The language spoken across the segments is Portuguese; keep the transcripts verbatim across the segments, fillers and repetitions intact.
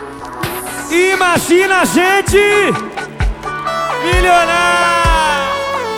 Imagina a gente milionário.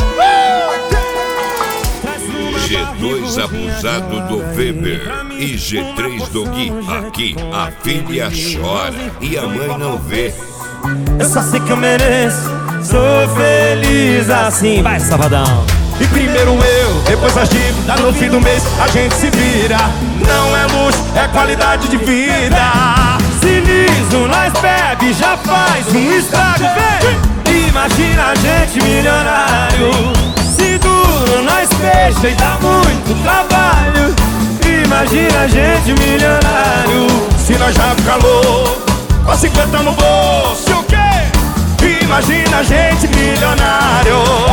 G dois abusado do Weber e G três do Gui. Aqui a filha chora e a mãe não vê. Eu só sei que eu mereço, sou feliz assim. Vai, Safadão. E primeiro eu, depois as dívidas, no fim do mês a gente se vira. Não é luxo, é qualidade de vida. Se liso, nós bebe, já faz um estrago, vem. Imagina a gente milionário. Se duro, nós fecha e dá muito trabalho. Imagina a gente milionário. Se nós já fica louco, com cinquenta no bolso, o quê? Imagina a gente milionário.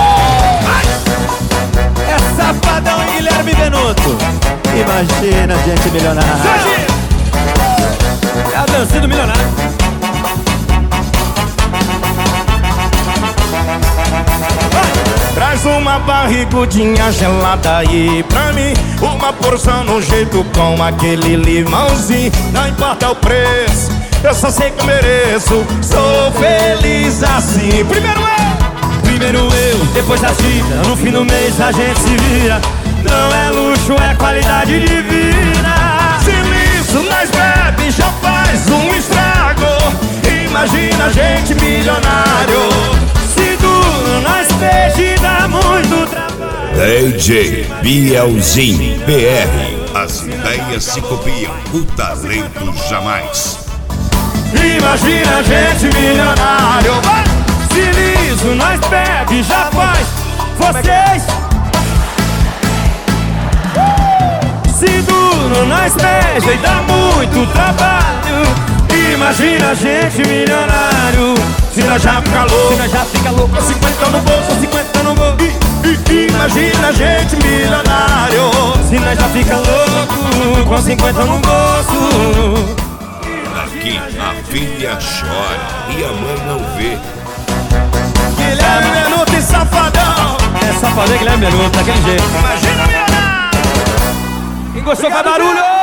É Safadão e Guilherme Benuto. Imagina a gente milionário. É a dança do milionário. Traz uma barrigudinha gelada aí pra mim, uma porção no jeito com aquele limãozinho. Não importa o preço, eu só sei que eu mereço, sou feliz assim. Primeiro eu, primeiro eu, depois a dívida, no fim do mês a gente se vira. Não é luxo, é qualidade de vida. Se liso, nós bebe, já faz um estrago. Imagina a gente milionário. Se duro, nós peixe e dá muito trabalho. D J Bielzinho P R. As ideias se copiam, o talento jamais. Imagina a gente milionário. Se liso, nós bebe, já faz. Vocês. Se duro, nós beija e dá muito trabalho. Imagina a gente milionário. Se nós já fica louco, se nós já fica louco, com cinquenta no bolso, cinquenta no bolso. Imagina a gente milionário. Se nós já fica louco, com cinquenta no bolso. Aqui a filha chora e a mãe não vê. Guilherme Benuto e Safadão. É Safadão e Guilherme Benuto, daquele jeito. Imagina milionário. Quem gostou faz barulho.